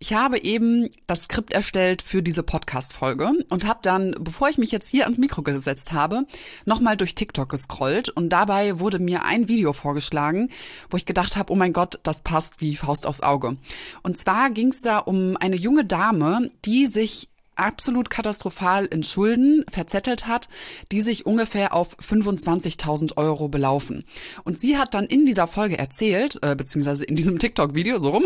Ich habe eben das Skript erstellt für diese Podcast-Folge und habe dann, bevor ich mich jetzt hier ans Mikro gesetzt habe, nochmal durch TikTok gescrollt und dabei wurde mir ein Video vorgeschlagen, wo ich gedacht habe, oh mein Gott, das passt wie Faust aufs Auge. Und zwar ging es da um eine junge Dame, die sich absolut katastrophal in Schulden verzettelt hat, die sich ungefähr auf 25.000 Euro belaufen. Und sie hat dann in dieser Folge erzählt, beziehungsweise in diesem TikTok-Video, so rum,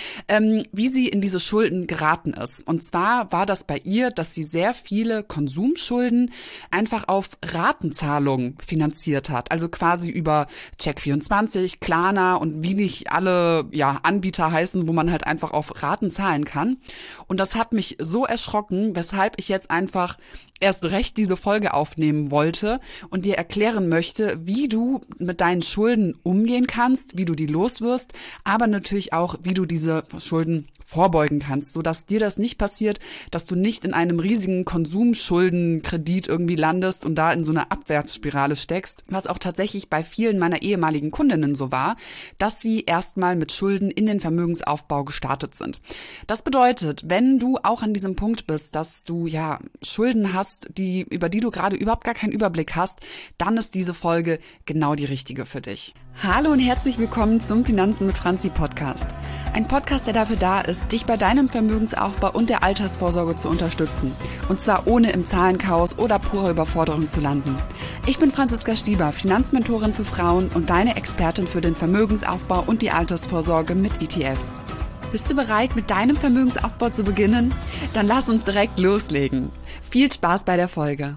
wie sie in diese Schulden geraten ist. Und zwar war das bei ihr, dass sie sehr viele Konsumschulden einfach auf Ratenzahlungen finanziert hat. Also quasi über Check24, Klarna und wie nicht alle Anbieter heißen, wo man halt einfach auf Raten zahlen kann. Und das hat mich so erschrocken, weshalb ich jetzt einfach erst recht diese Folge aufnehmen wollte und dir erklären möchte, wie du mit deinen Schulden umgehen kannst, wie du die loswirst, aber natürlich auch, wie du diese Schulden vorbeugen kannst, sodass dir das nicht passiert, dass du nicht in einem riesigen Konsumschuldenkredit irgendwie landest und da in so einer Abwärtsspirale steckst, was auch tatsächlich bei vielen meiner ehemaligen Kundinnen so war, dass sie erstmal mit Schulden in den Vermögensaufbau gestartet sind. Das bedeutet, wenn du auch an diesem Punkt bist, dass du Schulden hast, über die du gerade überhaupt gar keinen Überblick hast, dann ist diese Folge genau die richtige für dich. Hallo und herzlich willkommen zum Finanzen mit Franzi Podcast. Ein Podcast, der dafür da ist, dich bei deinem Vermögensaufbau und der Altersvorsorge zu unterstützen. Und zwar ohne im Zahlenchaos oder purer Überforderung zu landen. Ich bin Franziska Stieber, Finanzmentorin für Frauen und deine Expertin für den Vermögensaufbau und die Altersvorsorge mit ETFs. Bist du bereit, mit deinem Vermögensaufbau zu beginnen? Dann lass uns direkt loslegen. Viel Spaß bei der Folge.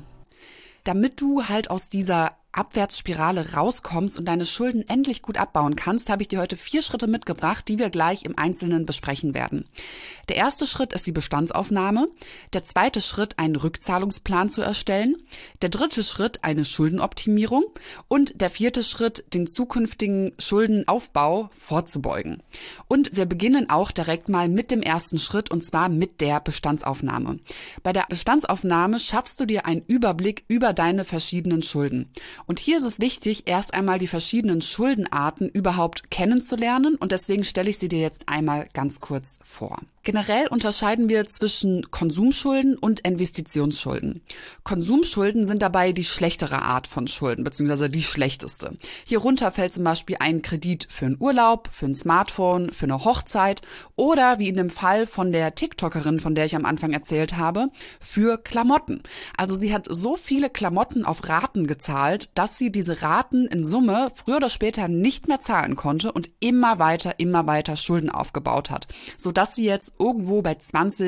Damit du halt aus dieser Abwärtsspirale rauskommst und deine Schulden endlich gut abbauen kannst, habe ich dir heute 4 Schritte mitgebracht, die wir gleich im Einzelnen besprechen werden. Der erste Schritt ist die Bestandsaufnahme, der zweite Schritt, einen Rückzahlungsplan zu erstellen, der dritte Schritt, eine Schuldenoptimierung und der vierte Schritt, den zukünftigen Schuldenaufbau vorzubeugen. Und wir beginnen auch direkt mal mit dem ersten Schritt und zwar mit der Bestandsaufnahme. Bei der Bestandsaufnahme schaffst du dir einen Überblick über deine verschiedenen Schulden. Und hier ist es wichtig, erst einmal die verschiedenen Schuldenarten überhaupt kennenzulernen und deswegen stelle ich sie dir jetzt einmal ganz kurz vor. Generell unterscheiden wir zwischen Konsumschulden und Investitionsschulden. Konsumschulden sind dabei die schlechtere Art von Schulden, beziehungsweise die schlechteste. Hierunter fällt zum Beispiel ein Kredit für einen Urlaub, für ein Smartphone, für eine Hochzeit oder wie in dem Fall von der TikTokerin, von der ich am Anfang erzählt habe, für Klamotten. Also sie hat so viele Klamotten auf Raten gezahlt, dass sie diese Raten in Summe früher oder später nicht mehr zahlen konnte und immer weiter Schulden aufgebaut hat, sodass sie jetzt irgendwo bei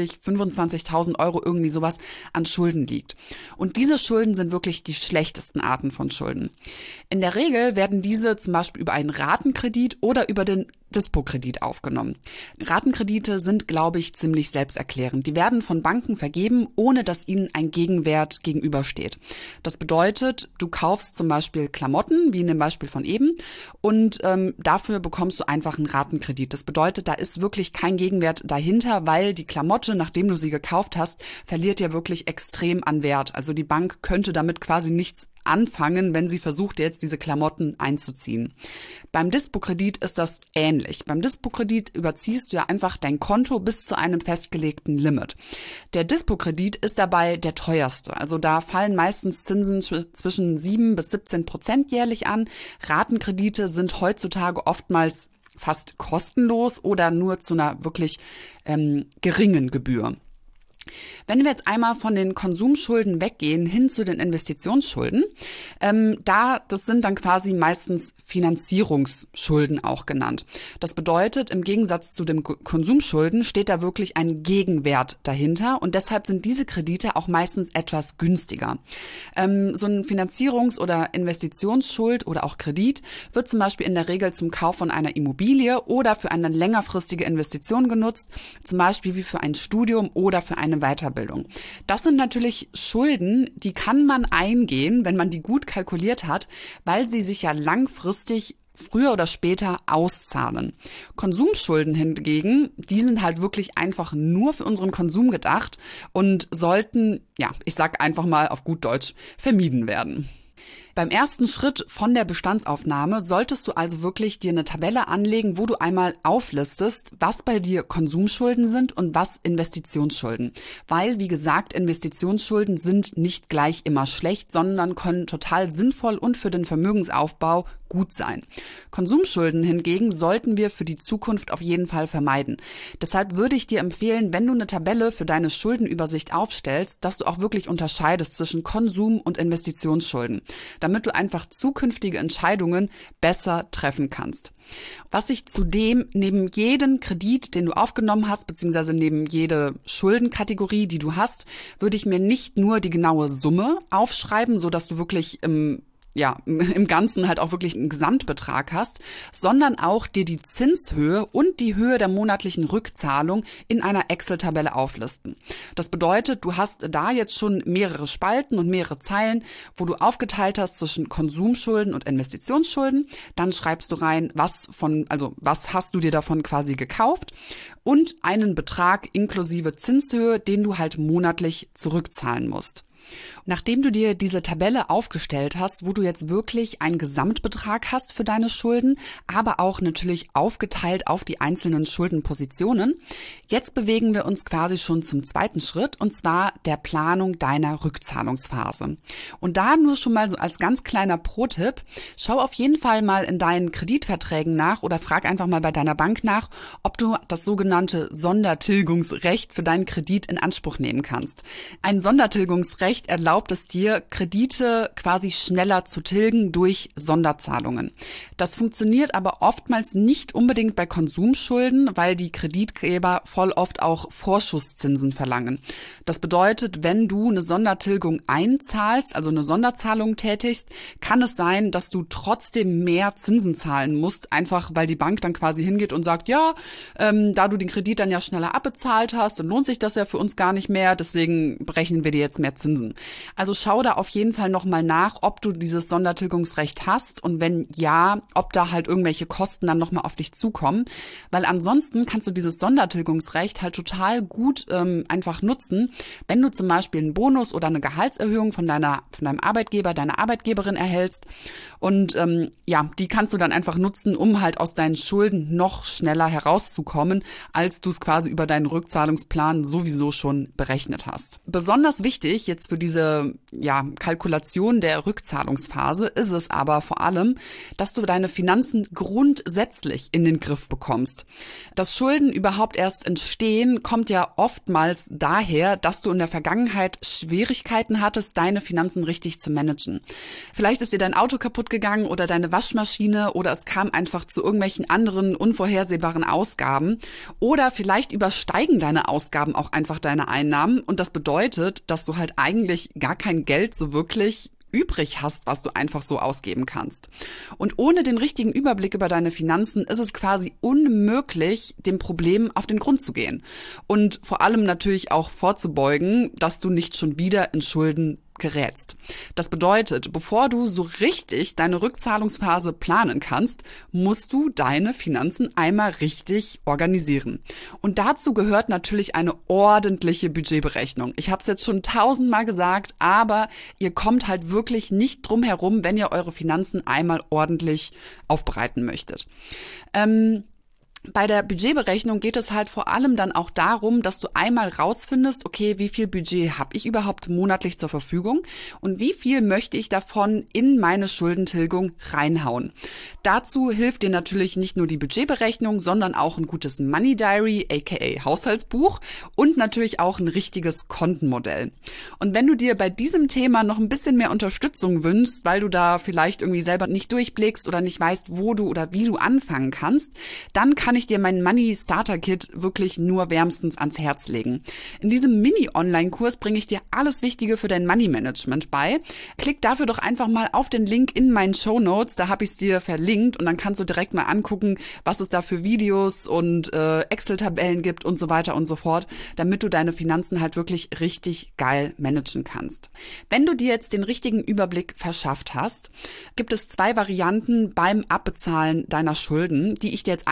25.000 Euro irgendwie sowas an Schulden liegt. Und diese Schulden sind wirklich die schlechtesten Arten von Schulden. In der Regel werden diese zum Beispiel über einen Ratenkredit oder über den Dispo-Kredit aufgenommen. Ratenkredite sind, glaube ich, ziemlich selbsterklärend. Die werden von Banken vergeben, ohne dass ihnen ein Gegenwert gegenübersteht. Das bedeutet, du kaufst zum Beispiel Klamotten, wie in dem Beispiel von eben, und dafür bekommst du einfach einen Ratenkredit. Das bedeutet, da ist wirklich kein Gegenwert dahinter, weil die Klamotte, nachdem du sie gekauft hast, verliert ja wirklich extrem an Wert. Also die Bank könnte damit quasi nichts anfangen, wenn sie versucht, jetzt diese Klamotten einzuziehen. Beim Dispo-Kredit ist das ähnlich. Beim Dispo-Kredit überziehst du ja einfach dein Konto bis zu einem festgelegten Limit. Der Dispo-Kredit ist dabei der teuerste. Also da fallen meistens Zinsen zwischen 7-17% jährlich an. Ratenkredite sind heutzutage oftmals fast kostenlos oder nur zu einer wirklich geringen Gebühr. Wenn wir jetzt einmal von den Konsumschulden weggehen hin zu den Investitionsschulden, das sind dann quasi meistens Finanzierungsschulden auch genannt. Das bedeutet, im Gegensatz zu den Konsumschulden steht da wirklich ein Gegenwert dahinter und deshalb sind diese Kredite auch meistens etwas günstiger. So ein Finanzierungs- oder Investitionsschuld oder auch Kredit wird zum Beispiel in der Regel zum Kauf von einer Immobilie oder für eine längerfristige Investition genutzt, zum Beispiel wie für ein Studium oder für eine Weiterbildung. Das sind natürlich Schulden, die kann man eingehen, wenn man die gut kalkuliert hat, weil sie sich ja langfristig früher oder später auszahlen. Konsumschulden hingegen, die sind halt wirklich einfach nur für unseren Konsum gedacht und sollten, ich sag einfach mal auf gut Deutsch, vermieden werden. Beim ersten Schritt von der Bestandsaufnahme solltest du also wirklich dir eine Tabelle anlegen, wo du einmal auflistest, was bei dir Konsumschulden sind und was Investitionsschulden. Weil, wie gesagt, Investitionsschulden sind nicht gleich immer schlecht, sondern können total sinnvoll und für den Vermögensaufbau gut sein. Konsumschulden hingegen sollten wir für die Zukunft auf jeden Fall vermeiden. Deshalb würde ich dir empfehlen, wenn du eine Tabelle für deine Schuldenübersicht aufstellst, dass du auch wirklich unterscheidest zwischen Konsum- und Investitionsschulden, damit du einfach zukünftige Entscheidungen besser treffen kannst. Was ich zudem neben jedem Kredit, den du aufgenommen hast, beziehungsweise neben jede Schuldenkategorie, die du hast, würde ich mir nicht nur die genaue Summe aufschreiben, sodass du wirklich im Ganzen halt auch wirklich einen Gesamtbetrag hast, sondern auch dir die Zinshöhe und die Höhe der monatlichen Rückzahlung in einer Excel-Tabelle auflisten. Das bedeutet, du hast da jetzt schon mehrere Spalten und mehrere Zeilen, wo du aufgeteilt hast zwischen Konsumschulden und Investitionsschulden. Dann schreibst du rein, was hast du dir davon quasi gekauft und einen Betrag inklusive Zinshöhe, den du halt monatlich zurückzahlen musst. Nachdem du dir diese Tabelle aufgestellt hast, wo du jetzt wirklich einen Gesamtbetrag hast für deine Schulden, aber auch natürlich aufgeteilt auf die einzelnen Schuldenpositionen, jetzt bewegen wir uns quasi schon zum zweiten Schritt, und zwar der Planung deiner Rückzahlungsphase. Und da nur schon mal so als ganz kleiner Pro-Tipp, schau auf jeden Fall mal in deinen Kreditverträgen nach oder frag einfach mal bei deiner Bank nach, ob du das sogenannte Sondertilgungsrecht für deinen Kredit in Anspruch nehmen kannst. Ein Sondertilgungsrecht erlaubt es dir, Kredite quasi schneller zu tilgen durch Sonderzahlungen. Das funktioniert aber oftmals nicht unbedingt bei Konsumschulden, weil die Kreditgeber voll oft auch Vorschusszinsen verlangen. Das bedeutet, wenn du eine Sondertilgung einzahlst, also eine Sonderzahlung tätigst, kann es sein, dass du trotzdem mehr Zinsen zahlen musst, einfach weil die Bank dann quasi hingeht und sagt, da du den Kredit dann ja schneller abbezahlt hast, dann lohnt sich das ja für uns gar nicht mehr, deswegen berechnen wir dir jetzt mehr Zinsen. Also schau da auf jeden Fall nochmal nach, ob du dieses Sondertilgungsrecht hast und wenn ja, ob da halt irgendwelche Kosten dann nochmal auf dich zukommen, weil ansonsten kannst du dieses Sondertilgungsrecht halt total gut einfach nutzen, wenn du zum Beispiel einen Bonus oder eine Gehaltserhöhung von deinem Arbeitgeber, deiner Arbeitgeberin erhältst und die kannst du dann einfach nutzen, um halt aus deinen Schulden noch schneller herauszukommen, als du es quasi über deinen Rückzahlungsplan sowieso schon berechnet hast. Besonders wichtig jetzt für diese Kalkulation der Rückzahlungsphase ist es aber vor allem, dass du deine Finanzen grundsätzlich in den Griff bekommst. Dass Schulden überhaupt erst entstehen, kommt ja oftmals daher, dass du in der Vergangenheit Schwierigkeiten hattest, deine Finanzen richtig zu managen. Vielleicht ist dir dein Auto kaputt gegangen oder deine Waschmaschine oder es kam einfach zu irgendwelchen anderen unvorhersehbaren Ausgaben oder vielleicht übersteigen deine Ausgaben auch einfach deine Einnahmen und das bedeutet, dass du halt eigentlich gar kein Geld so wirklich übrig hast, was du einfach so ausgeben kannst. Und ohne den richtigen Überblick über deine Finanzen ist es quasi unmöglich, dem Problem auf den Grund zu gehen. Und vor allem natürlich auch vorzubeugen, dass du nicht schon wieder in Schulden gerätst. Das bedeutet, bevor du so richtig deine Rückzahlungsphase planen kannst, musst du deine Finanzen einmal richtig organisieren. Und dazu gehört natürlich eine ordentliche Budgetberechnung. Ich habe es jetzt schon 1000-mal gesagt, aber ihr kommt halt wirklich nicht drum herum, wenn ihr eure Finanzen einmal ordentlich aufbereiten möchtet. Bei der Budgetberechnung geht es halt vor allem dann auch darum, dass du einmal rausfindest, okay, wie viel Budget habe ich überhaupt monatlich zur Verfügung und wie viel möchte ich davon in meine Schuldentilgung reinhauen. Dazu hilft dir natürlich nicht nur die Budgetberechnung, sondern auch ein gutes Money Diary, aka Haushaltsbuch und natürlich auch ein richtiges Kontenmodell. Und wenn du dir bei diesem Thema noch ein bisschen mehr Unterstützung wünschst, weil du da vielleicht irgendwie selber nicht durchblickst oder nicht weißt, wo du oder wie du anfangen kannst, dann kann ich dir mein Money Starter Kit wirklich nur wärmstens ans Herz legen. In diesem Mini-Online-Kurs bringe ich dir alles Wichtige für dein Money-Management bei. Klick dafür doch einfach mal auf den Link in meinen Shownotes, da habe ich es dir verlinkt und dann kannst du direkt mal angucken, was es da für Videos und Excel-Tabellen gibt und so weiter und so fort, damit du deine Finanzen halt wirklich richtig geil managen kannst. Wenn du dir jetzt den richtigen Überblick verschafft hast, gibt es 2 Varianten beim Abbezahlen deiner Schulden, die ich dir jetzt einmal erklären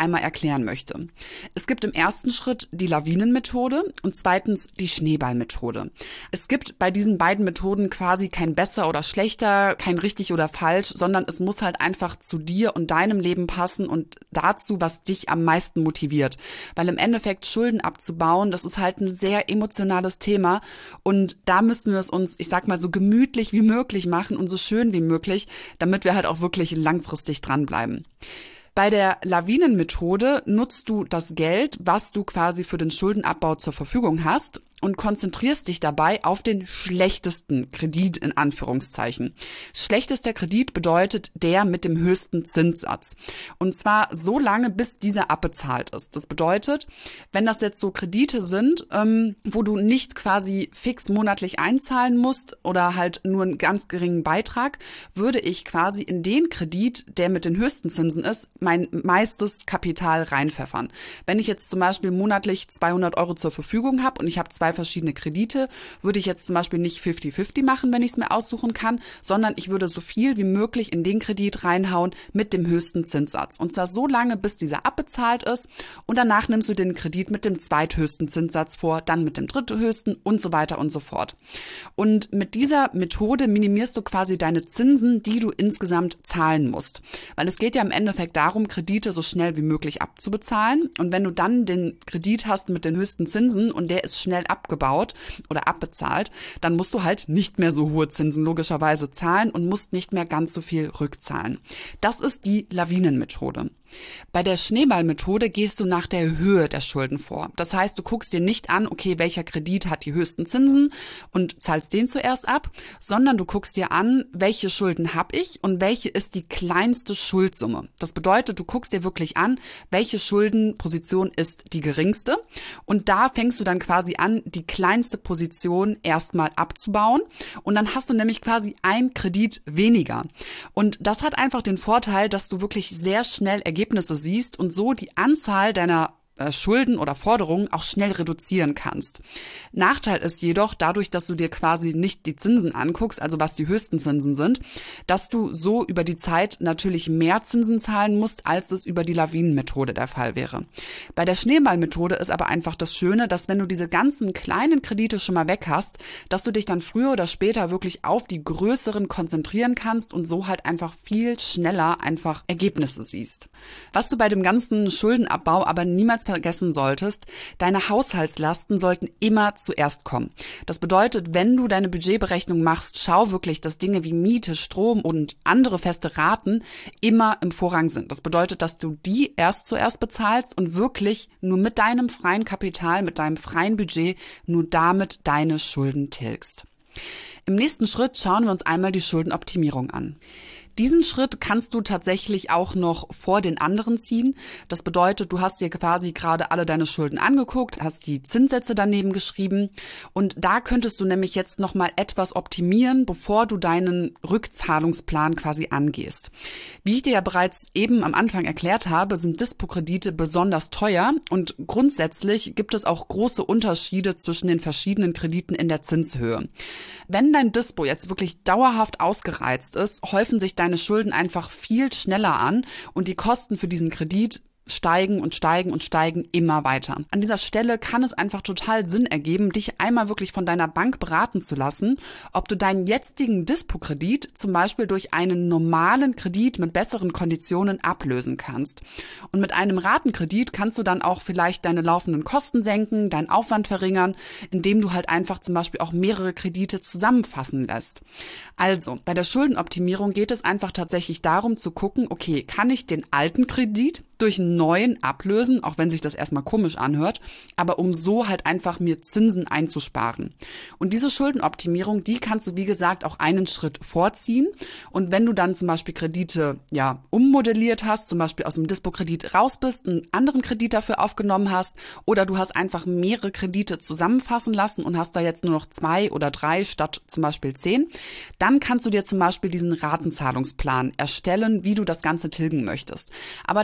erklären möchte. Es gibt im ersten Schritt die Lawinenmethode und zweitens die Schneeballmethode. Es gibt bei diesen beiden Methoden quasi kein besser oder schlechter, kein richtig oder falsch, sondern es muss halt einfach zu dir und deinem Leben passen und dazu, was dich am meisten motiviert. Weil im Endeffekt Schulden abzubauen, das ist halt ein sehr emotionales Thema und da müssen wir es uns, ich sag mal, so gemütlich wie möglich machen und so schön wie möglich, damit wir halt auch wirklich langfristig dranbleiben. Bei der Lawinenmethode nutzt du das Geld, was du quasi für den Schuldenabbau zur Verfügung hast und konzentrierst dich dabei auf den schlechtesten Kredit in Anführungszeichen. Schlechtester Kredit bedeutet der mit dem höchsten Zinssatz. Und zwar so lange, bis dieser abbezahlt ist. Das bedeutet, wenn das jetzt so Kredite sind, wo du nicht quasi fix monatlich einzahlen musst oder halt nur einen ganz geringen Beitrag, würde ich quasi in den Kredit, der mit den höchsten Zinsen ist, mein meistes Kapital reinpfeffern. Wenn ich jetzt zum Beispiel monatlich 200 Euro zur Verfügung habe und ich habe 2 verschiedene Kredite, würde ich jetzt zum Beispiel nicht 50-50 machen, wenn ich es mir aussuchen kann, sondern ich würde so viel wie möglich in den Kredit reinhauen mit dem höchsten Zinssatz. Und zwar so lange, bis dieser abbezahlt ist und danach nimmst du den Kredit mit dem zweithöchsten Zinssatz vor, dann mit dem dritthöchsten und so weiter und so fort. Und mit dieser Methode minimierst du quasi deine Zinsen, die du insgesamt zahlen musst. Weil es geht ja im Endeffekt darum, Kredite so schnell wie möglich abzubezahlen. Und wenn du dann den Kredit hast mit den höchsten Zinsen und der ist schnell abgebaut oder abbezahlt, dann musst du halt nicht mehr so hohe Zinsen logischerweise zahlen und musst nicht mehr ganz so viel rückzahlen. Das ist die Lawinenmethode. Bei der Schneeballmethode gehst du nach der Höhe der Schulden vor. Das heißt, du guckst dir nicht an, okay, welcher Kredit hat die höchsten Zinsen und zahlst den zuerst ab, sondern du guckst dir an, welche Schulden habe ich und welche ist die kleinste Schuldsumme. Das bedeutet, du guckst dir wirklich an, welche Schuldenposition ist die geringste und da fängst du dann quasi an, die kleinste Position erstmal abzubauen und dann hast du nämlich quasi einen Kredit weniger. Und das hat einfach den Vorteil, dass du wirklich sehr schnell Ergebnisse siehst und so die Anzahl deiner Schulden oder Forderungen auch schnell reduzieren kannst. Nachteil ist jedoch, dadurch, dass du dir quasi nicht die Zinsen anguckst, also was die höchsten Zinsen sind, dass du so über die Zeit natürlich mehr Zinsen zahlen musst, als es über die Lawinenmethode der Fall wäre. Bei der Schneeballmethode ist aber einfach das Schöne, dass wenn du diese ganzen kleinen Kredite schon mal weg hast, dass du dich dann früher oder später wirklich auf die größeren konzentrieren kannst und so halt einfach viel schneller einfach Ergebnisse siehst. Was du bei dem ganzen Schuldenabbau aber niemals vergessen solltest, deine Haushaltslasten sollten immer zuerst kommen. Das bedeutet, wenn du deine Budgetberechnung machst, schau wirklich, dass Dinge wie Miete, Strom und andere feste Raten immer im Vorrang sind. Das bedeutet, dass du die zuerst bezahlst und wirklich nur mit deinem freien Kapital, mit deinem freien Budget, nur damit deine Schulden tilgst. Im nächsten Schritt schauen wir uns einmal die Schuldenoptimierung an. Diesen Schritt kannst du tatsächlich auch noch vor den anderen ziehen. Das bedeutet, du hast dir quasi gerade alle deine Schulden angeguckt, hast die Zinssätze daneben geschrieben und da könntest du nämlich jetzt nochmal etwas optimieren, bevor du deinen Rückzahlungsplan quasi angehst. Wie ich dir ja bereits eben am Anfang erklärt habe, sind Dispo-Kredite besonders teuer und grundsätzlich gibt es auch große Unterschiede zwischen den verschiedenen Krediten in der Zinshöhe. Wenn dein Dispo jetzt wirklich dauerhaft ausgereizt ist, häufen sich deine Schulden einfach viel schneller an und die Kosten für diesen Kredit steigen und steigen und steigen immer weiter. An dieser Stelle kann es einfach total Sinn ergeben, dich einmal wirklich von deiner Bank beraten zu lassen, ob du deinen jetzigen Dispo-Kredit zum Beispiel durch einen normalen Kredit mit besseren Konditionen ablösen kannst. Und mit einem Ratenkredit kannst du dann auch vielleicht deine laufenden Kosten senken, deinen Aufwand verringern, indem du halt einfach zum Beispiel auch mehrere Kredite zusammenfassen lässt. Also, bei der Schuldenoptimierung geht es einfach tatsächlich darum zu gucken, okay, kann ich den alten Kredit durch einen neuen ablösen, auch wenn sich das erstmal komisch anhört, aber um so halt einfach mir Zinsen einzusparen. Und diese Schuldenoptimierung, die kannst du, wie gesagt, auch einen Schritt vorziehen. Und wenn du dann zum Beispiel Kredite ummodelliert hast, zum Beispiel aus dem Dispo-Kredit raus bist, einen anderen Kredit dafür aufgenommen hast oder du hast einfach mehrere Kredite zusammenfassen lassen und hast da jetzt nur noch 2 oder 3 statt zum Beispiel 10, dann kannst du dir zum Beispiel diesen Ratenzahlungsplan erstellen, wie du das Ganze tilgen möchtest. Aber da kommt so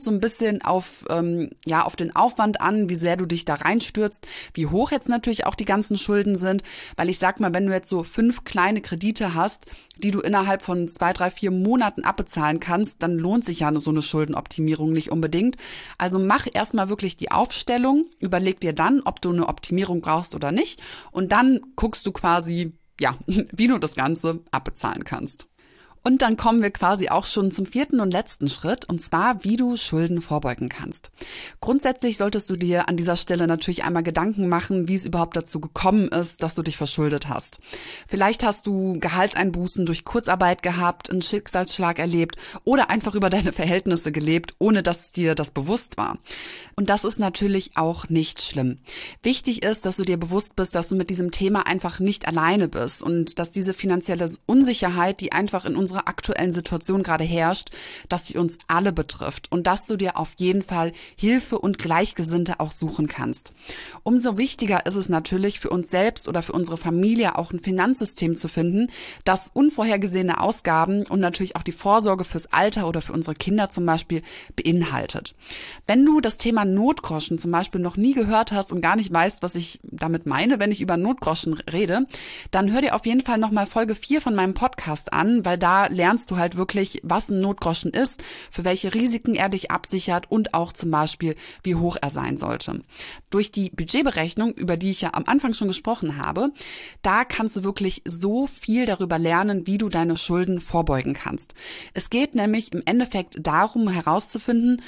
so ein bisschen auf den Aufwand an, wie sehr du dich da reinstürzt, wie hoch jetzt natürlich auch die ganzen Schulden sind, weil ich sag mal, wenn du jetzt so 5 kleine Kredite hast, die du innerhalb von 2, 3, 4 Monaten abbezahlen kannst, dann lohnt sich ja so eine Schuldenoptimierung nicht unbedingt. Also mach erstmal wirklich die Aufstellung, überleg dir dann, ob du eine Optimierung brauchst oder nicht und dann guckst du quasi, wie du das Ganze abbezahlen kannst. Und dann kommen wir quasi auch schon zum 4. und letzten Schritt, und zwar, wie du Schulden vorbeugen kannst. Grundsätzlich solltest du dir an dieser Stelle natürlich einmal Gedanken machen, wie es überhaupt dazu gekommen ist, dass du dich verschuldet hast. Vielleicht hast du Gehaltseinbußen durch Kurzarbeit gehabt, einen Schicksalsschlag erlebt oder einfach über deine Verhältnisse gelebt, ohne dass dir das bewusst war. Und das ist natürlich auch nicht schlimm. Wichtig ist, dass du dir bewusst bist, dass du mit diesem Thema einfach nicht alleine bist und dass diese finanzielle Unsicherheit, die einfach in unserer aktuellen Situation gerade herrscht, dass sie uns alle betrifft und dass du dir auf jeden Fall Hilfe und Gleichgesinnte auch suchen kannst. Umso wichtiger ist es natürlich für uns selbst oder für unsere Familie auch ein Finanzsystem zu finden, das unvorhergesehene Ausgaben und natürlich auch die Vorsorge fürs Alter oder für unsere Kinder zum Beispiel beinhaltet. Wenn du das Thema Notgroschen zum Beispiel noch nie gehört hast und gar nicht weißt, was ich damit meine, wenn ich über Notgroschen rede, dann hör dir auf jeden Fall nochmal Folge 4 von meinem Podcast an, weil da lernst du halt wirklich, was ein Notgroschen ist, für welche Risiken er dich absichert und auch zum Beispiel, wie hoch er sein sollte. Durch die Budgetberechnung, über die ich ja am Anfang schon gesprochen habe, da kannst du wirklich so viel darüber lernen, wie du deine Schulden vorbeugen kannst. Es geht nämlich im Endeffekt darum, herauszufinden,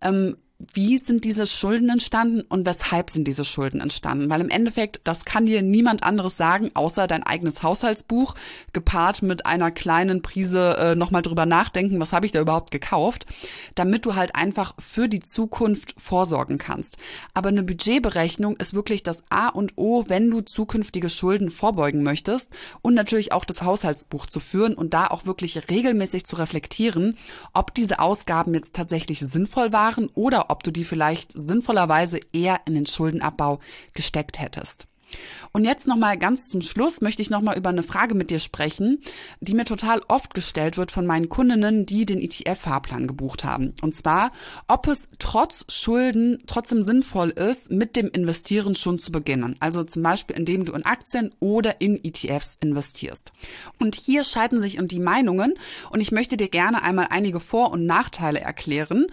wie sind diese Schulden entstanden und weshalb sind diese Schulden entstanden? Weil im Endeffekt, das kann dir niemand anderes sagen, außer dein eigenes Haushaltsbuch, gepaart mit einer kleinen Prise nochmal drüber nachdenken, was habe ich da überhaupt gekauft, damit du halt einfach für die Zukunft vorsorgen kannst. Aber eine Budgetberechnung ist wirklich das A und O, wenn du zukünftige Schulden vorbeugen möchtest und natürlich auch das Haushaltsbuch zu führen und da auch wirklich regelmäßig zu reflektieren, ob diese Ausgaben jetzt tatsächlich sinnvoll waren oder ob du die vielleicht sinnvollerweise eher in den Schuldenabbau gesteckt hättest. Und jetzt nochmal ganz zum Schluss möchte ich nochmal über eine Frage mit dir sprechen, die mir total oft gestellt wird von meinen Kundinnen, die den ETF-Fahrplan gebucht haben. Und zwar, ob es trotz Schulden trotzdem sinnvoll ist, mit dem Investieren schon zu beginnen. Also zum Beispiel, indem du in Aktien oder in ETFs investierst. Und hier scheiden sich die Meinungen und ich möchte dir gerne einmal einige Vor- und Nachteile erklären,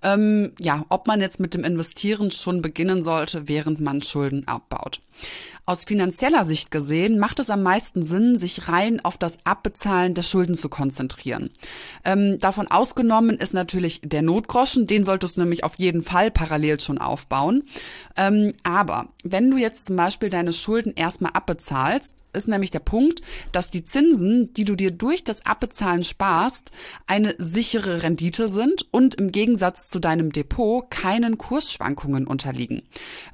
ob man jetzt mit dem Investieren schon beginnen sollte, während man Schulden abbaut. Aus finanzieller Sicht gesehen macht es am meisten Sinn, sich rein auf das Abbezahlen der Schulden zu konzentrieren. Davon ausgenommen ist natürlich der Notgroschen, den solltest du nämlich auf jeden Fall parallel schon aufbauen. Aber wenn du jetzt zum Beispiel deine Schulden erstmal abbezahlst, ist nämlich der Punkt, dass die Zinsen, die du dir durch das Abbezahlen sparst, eine sichere Rendite sind und im Gegensatz zu deinem Depot keinen Kursschwankungen unterliegen.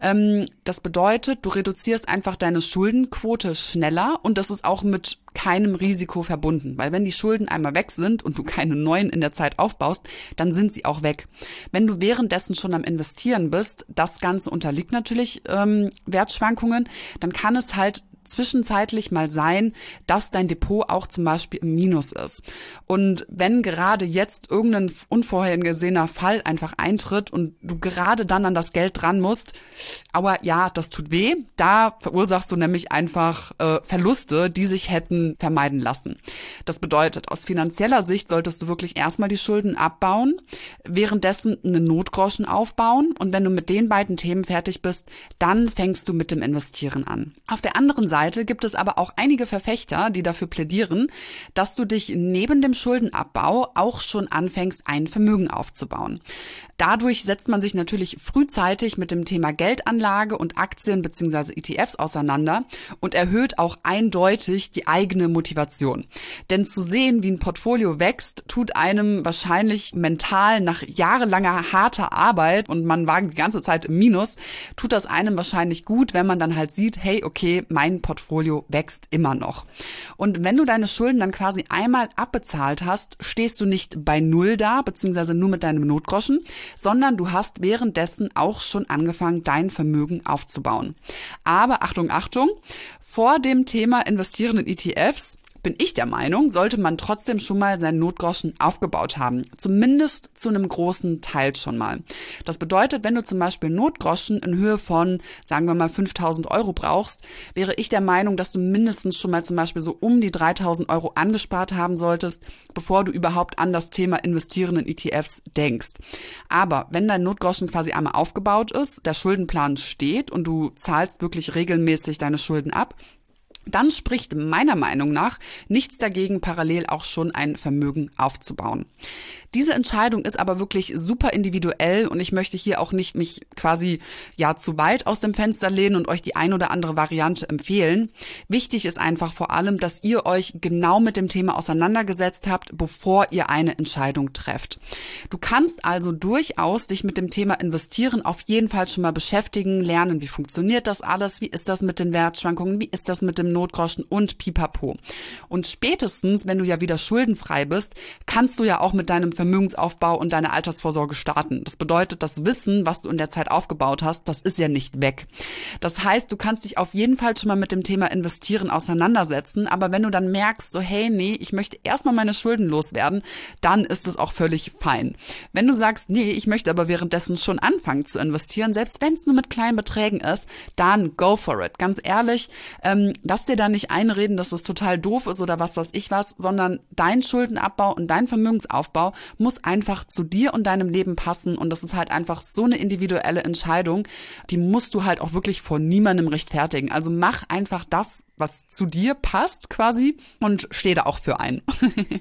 Das bedeutet, du reduzierst einfach deine Schuldenquote schneller und das ist auch mit keinem Risiko verbunden, weil wenn die Schulden einmal weg sind und du keine neuen in der Zeit aufbaust, dann sind sie auch weg. Wenn du währenddessen schon am Investieren bist, das Ganze unterliegt natürlich Wertschwankungen, dann kann es halt zwischenzeitlich mal sein, dass dein Depot auch zum Beispiel im Minus ist. Und wenn gerade jetzt irgendein unvorhergesehener Fall einfach eintritt und du gerade dann an das Geld dran musst, aber ja, das tut weh, da verursachst du nämlich einfach Verluste, die sich hätten vermeiden lassen. Das bedeutet, aus finanzieller Sicht solltest du wirklich erstmal die Schulden abbauen, währenddessen einen Notgroschen aufbauen und wenn du mit den beiden Themen fertig bist, dann fängst du mit dem Investieren an. Auf der anderen Seite gibt es aber auch einige Verfechter, die dafür plädieren, dass du dich neben dem Schuldenabbau auch schon anfängst, ein Vermögen aufzubauen. Dadurch setzt man sich natürlich frühzeitig mit dem Thema Geldanlage und Aktien bzw. ETFs auseinander und erhöht auch eindeutig die eigene Motivation. Denn zu sehen, wie ein Portfolio wächst, tut einem wahrscheinlich mental nach jahrelanger harter Arbeit und man war die ganze Zeit im Minus, tut das einem wahrscheinlich gut, wenn man dann halt sieht, hey, okay, mein Portfolio wächst immer noch. Und wenn du deine Schulden dann quasi einmal abbezahlt hast, stehst du nicht bei Null da, beziehungsweise nur mit deinem Notgroschen, sondern du hast währenddessen auch schon angefangen, dein Vermögen aufzubauen. Aber Achtung, Achtung, vor dem Thema Investieren in ETFs bin ich der Meinung, sollte man trotzdem schon mal seinen Notgroschen aufgebaut haben. Zumindest zu einem großen Teil schon mal. Das bedeutet, wenn du zum Beispiel Notgroschen in Höhe von, sagen wir mal, 5.000 Euro brauchst, wäre ich der Meinung, dass du mindestens schon mal zum Beispiel so um die 3.000 Euro angespart haben solltest, bevor du überhaupt an das Thema Investieren in ETFs denkst. Aber wenn dein Notgroschen quasi einmal aufgebaut ist, der Schuldenplan steht und du zahlst wirklich regelmäßig deine Schulden ab, dann spricht meiner Meinung nach nichts dagegen, parallel auch schon ein Vermögen aufzubauen. Diese Entscheidung ist aber wirklich super individuell und ich möchte hier auch nicht mich quasi zu weit aus dem Fenster lehnen und euch die ein oder andere Variante empfehlen. Wichtig ist einfach vor allem, dass ihr euch genau mit dem Thema auseinandergesetzt habt, bevor ihr eine Entscheidung trefft. Du kannst also durchaus dich mit dem Thema Investieren auf jeden Fall schon mal beschäftigen, lernen, wie funktioniert das alles, wie ist das mit den Wertschwankungen, wie ist das mit dem Notgroschen und pipapo. Und spätestens, wenn du ja wieder schuldenfrei bist, kannst du ja auch mit deinem Vermögensaufbau und deine Altersvorsorge starten. Das bedeutet, das Wissen, was du in der Zeit aufgebaut hast, das ist ja nicht weg. Das heißt, du kannst dich auf jeden Fall schon mal mit dem Thema Investieren auseinandersetzen, aber wenn du dann merkst, so hey, nee, ich möchte erstmal meine Schulden loswerden, dann ist es auch völlig fein. Wenn du sagst, nee, ich möchte aber währenddessen schon anfangen zu investieren, selbst wenn es nur mit kleinen Beträgen ist, dann go for it. Ganz ehrlich, lass dir da nicht einreden, dass das total doof ist oder was weiß ich was, sondern dein Schuldenabbau und dein Vermögensaufbau muss einfach zu dir und deinem Leben passen und das ist halt einfach so eine individuelle Entscheidung, die musst du halt auch wirklich vor niemandem rechtfertigen. Also mach einfach das, was zu dir passt quasi und steh da auch für ein.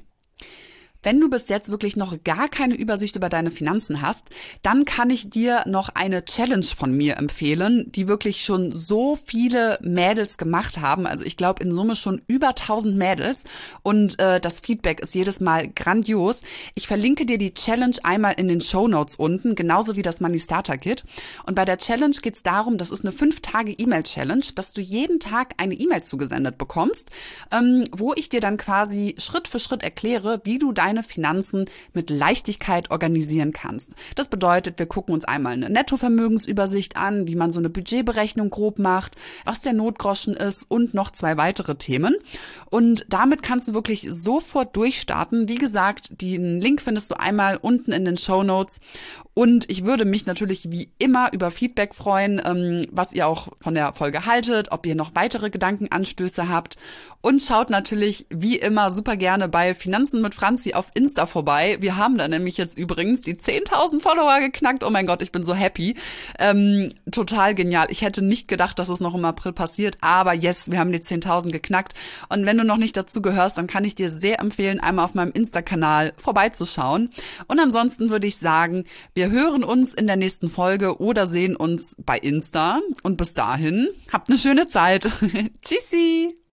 Wenn du bis jetzt wirklich noch gar keine Übersicht über deine Finanzen hast, dann kann ich dir noch eine Challenge von mir empfehlen, die wirklich schon so viele Mädels gemacht haben. Also ich glaube in Summe schon über 1000 Mädels und das Feedback ist jedes Mal grandios. Ich verlinke dir die Challenge einmal in den Shownotes unten, genauso wie das Money Starter Kit. Und bei der Challenge geht es darum, das ist eine 5-Tage-E-Mail-Challenge, dass du jeden Tag eine E-Mail zugesendet bekommst, wo ich dir dann quasi Schritt für Schritt erkläre, wie du deine Finanzen mit Leichtigkeit organisieren kannst. Das bedeutet, wir gucken uns einmal eine Nettovermögensübersicht an, wie man so eine Budgetberechnung grob macht, was der Notgroschen ist und noch 2 weitere Themen. Und damit kannst du wirklich sofort durchstarten. Wie gesagt, den Link findest du einmal unten in den Shownotes. Und ich würde mich natürlich wie immer über Feedback freuen, was ihr auch von der Folge haltet, ob ihr noch weitere Gedankenanstöße habt. Und schaut natürlich wie immer super gerne bei Finanzen mit Franzi auf Insta vorbei. Wir haben da nämlich jetzt übrigens die 10.000 Follower geknackt. Oh mein Gott, ich bin so happy. Total genial. Ich hätte nicht gedacht, dass es noch im April passiert, aber yes, wir haben die 10.000 geknackt. Und wenn du noch nicht dazu gehörst, dann kann ich dir sehr empfehlen, einmal auf meinem Insta-Kanal vorbeizuschauen. Und ansonsten würde ich sagen, wir hören uns in der nächsten Folge oder sehen uns bei Insta. Und bis dahin, habt eine schöne Zeit. Tschüssi!